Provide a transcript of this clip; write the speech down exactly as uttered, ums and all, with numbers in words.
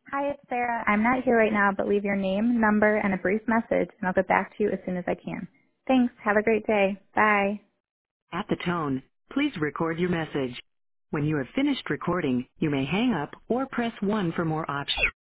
Hi, it's Sarah. I'm not here right now, but leave your name, number, and a brief message, and I'll get back to you as soon as I can. Thanks. Have a great day. Bye. At the tone, please record your message. When you have finished recording, you may hang up or press one for more options.